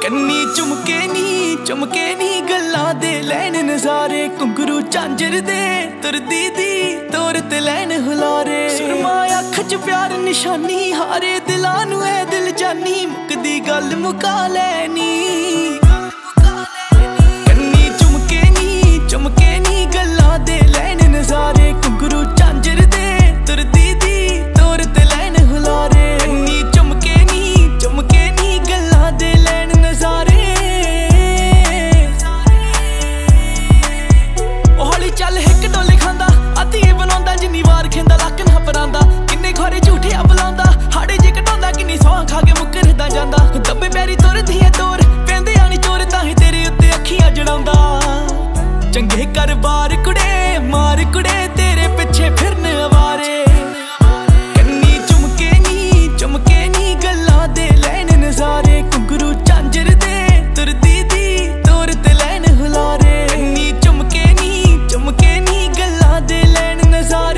ਕੰਨੀ ਚੁਮਕੇ ਨੀ ਗੱਲਾਂ ਦੇ ਲੈਣ ਨਜ਼ਾਰੇ। ਘੁੰਗਰੂ ਝਾਂਜਰ ਦੇ ਤੁਰਦੀ ਦੀ ਤੋਰ ਤੇ ਲੈਣ ਹੁਲਾਰੇ। ਸੁਰਮਾ ਅੱਖ ਚ ਪਿਆਰ ਨਿਸ਼ਾਨੀ ਹਾਰੇ ਦਿਲਾਂ ਨੂੰ ਐ ਦਿਲ ਜਾਨੀ। ਮੁੱਕਦੀ ਗੱਲ ਮੁਕਾ ਲੈਣੀ। ਕੰਨੀ ਚੁਮਕੇ ਨੀ ਗੱਲਾਂ ਦੇ ਲੈਣ ਨਜ਼ਾਰੇ। ਘੁੰਗਰੂ ਝਾਂਜਰ ਦੇ ਤੁਰਦੀ ਦੀ ਤੋਰ ਤੇ ਲੈਣ ਹੁਲਾਰੇ। ਕੰਨੀ ਚੁਮਕੇ ਨੀ ਗੱਲਾਂ ਦੇ ਲੈਣ ਨਜ਼ਾਰੇ। ਉਹ ਹੌਲੀ ਚੱਲ ਹਿੱਕ ਡੋਲੇ ਖਾਂਦਾ ਆਤੀ ਬਣਾਉਂਦਾ ਜਿੰਨੀ ਵਾਰ ਖੇਂਦਾ ਲੱਕ ਨਾ ਪਰਾਂਦਾ। ਕਿੰਨੇ ਖੋਰੇ ਝੂਠੇ ਬੁਲਾਉਂਦਾ ਹਾੜੇ ਜੇ ਘਟਾਉਂਦਾ ਕਿੰਨੀ ਸੌਂ ਖਾ ਕੇ ਮੁੱਕਰਦਾ ਜਾਂਦਾ। ਦੱਬੇ ਪੈਰੀ ਤੁਰਦੀ ਐ ਤੋਰ ਪੈਂਦੇ ਆਣੀ ਚੋਰ ਤਾਂ ਹੀ ਤੇਰੇ ਉੱਤੇ ਅੱਖੀਆਂ ਜੜਾਉਂਦਾ। ਚੰਗੇ ਕਾਰੋਬਾਰ ਕੁੜੇ ਮਾਰ ਕੁੜੇ ਤੇਰੇ ਪਿੱਛੇ ਫਿਰਨ ਅਵਾਰੇ। ਕੰਨੀ ਚੁਮਕੇ ਨੀ ਗੱਲਾਂ ਦੇ ਲੈਣ ਨਜ਼ਾਰੇ। ਘੁੰਗਰੂ ਝਾਂਜਰ ਦੇ ਤੁਰਦੀ ਦੀ ਤੋਰ ਤੇ ਲੈਣ ਹੁਲਾਰੇ। ਕੰਨੀ ਚੁਮਕੇ ਨੀ ਗੱਲਾਂ ਦੇ ਲੈਣ ਨਜ਼ਾਰੇ।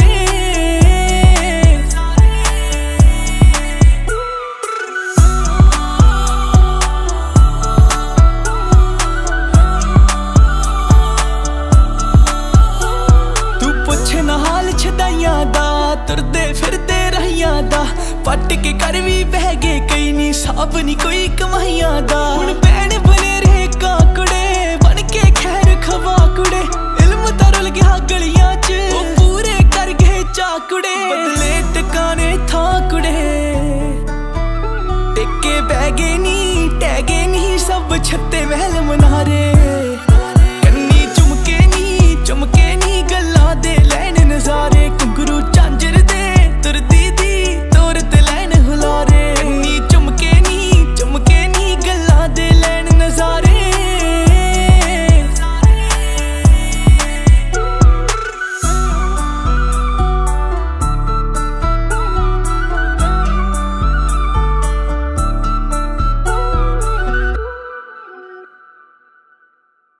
ਹਾਲ ਛਦਾਈਆਂ ਦਾ ਤੁਰਦੇ ਫਿਰਦੇ ਰਹੀਆਂ ਦਾ। ਪੱਟ ਕੇ ਕਰ ਵੀ ਬਹਿ ਗਏ ਕਈ ਨੀ ਸਾਬ ਨੀ ਕੋਈ ਕਮਾਈਆਂ ਦਾ। ਹੁਣ ਭੈਣ ਬਣੇ ਰਹੇ ਕਾਕੜੇ ਬਣ ਕੇ ਖੈਰ ਖਵਾ ਕੁੜੇ। ਇਲਮ ਤਾਂ ਰੁਲ ਗਿਆ ਗਲੀਆਂ ਚ